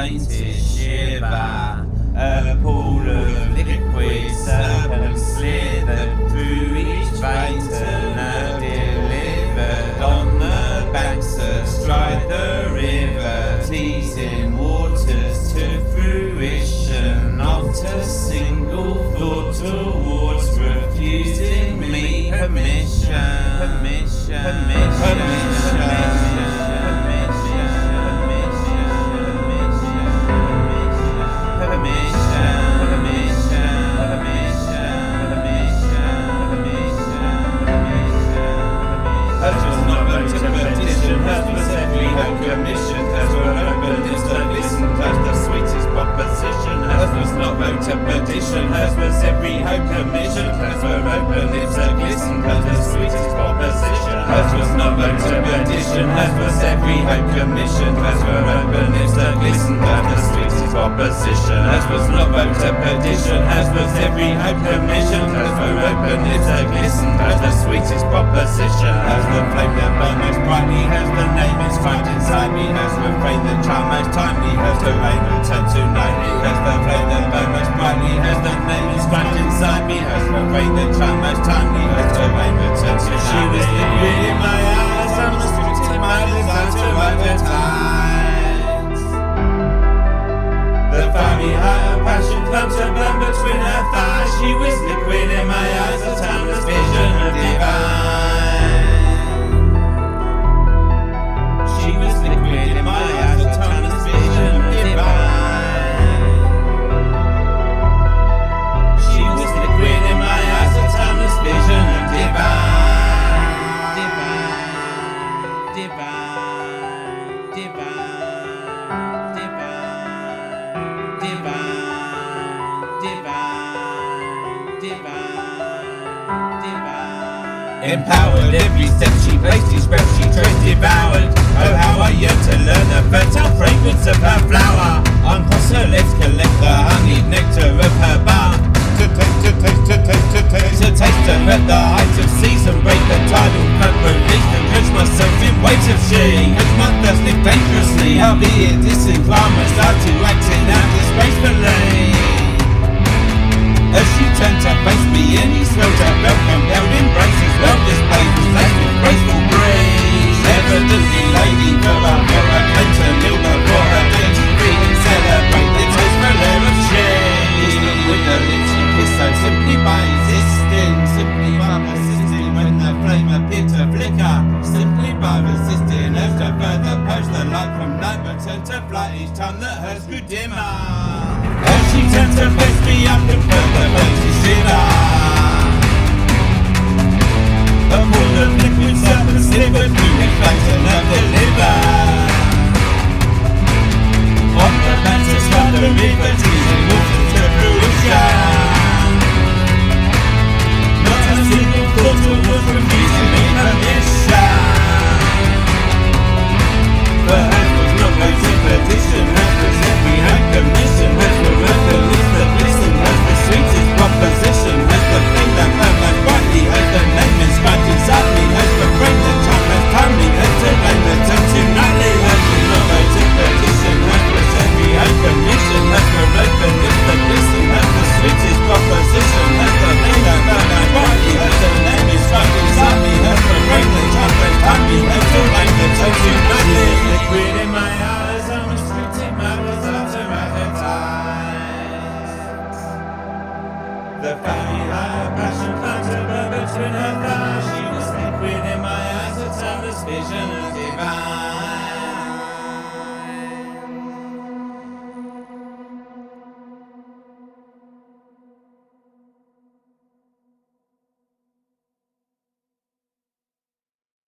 faintest shiver. A pool of liquid serpent slithered through each vein to nerve delivered on the banks astride the river, teasing waters to fruition. Not a single thought towards refusing me permission. Perdition, hers was every hope commission. Hers were open lips that glistened, hers the sweetest proposition. Hers was not vote to perdition, hers was every hope commission. Hers were open lips that glistened, hers the sweetest proposition. Hers was not vote to perdition, hers was every hope commission. Hers were open lips that glistened, hers the sweetest proposition. Hers the flame that burned most brightly, hers the name inscribed inside me. Hers the refrain that charmed most timely, hers the rain returned to nightly. Hers the flame that burned most brightly, hers the name inscribed inside me. Hers the refrain that charmed most timely, hers the rain returned to nightly. She was liquid in my eyes, I was restricting my desire to advertise. The fiery higher passion clung to burn between her thighs. She was liquid in my eyes, a timeless vision of divine. She was liquid in my eyes, a timeless vision of divine. She was liquid in my eyes, a timeless vision of divine. Empowered, every step she placed, each breath she traced devoured. Oh, how I yearn to learn the fertile fragrance of her flower. Uncross her legs, collect the honeyed nectar of her bark. To taste her at the height of season, break the tidal current, release and drench myself in waves of shame. As my thirst live dangerously, albeit disinclined, my start to acting out disgracefully. As she turned to face me in his throat, I felt compelled embraces, well displayed, was laced with graceful grace. Evidently lady, for a horror came to kneel before her dainty feet and celebrate the tasteful air of shame. With the lips she kissed so simply by existing, simply by persisting when the flame appeared to flicker, simply by resisting as to further post the light from night but turned to flight each time that hers grew dimmer. As she turned to face me, I could feel the mighty shiver. A pool of liquid serpent slivered through the flanks and her deliver. On the banks of the river, teasing waters to fruition. Not a single thought was refusing me permission. For hers was not vote to perdition, hers was every hope commission. Hers were open lips that glisten, hers the sweetest proposition. Hers the flame that burned most brightly, hers the name inscribed inside me. Hers the brain that charmed most timely, hers the rain that turned to nightly. Hers was not vote to perdition, hers was every hope commission. Hers were open lips that glisten, hers the sweetest proposition. Hers the flame that burned most brightly, hers the name inscribed inside me. Hers the rain that charmed most timely, hers the rain that turned to nightly. Liquid in my eyes, I'm restricting my desire to advertise. The fiery higher passion clung to burn between her thighs. She was liquid in my eyes, a timeless vision.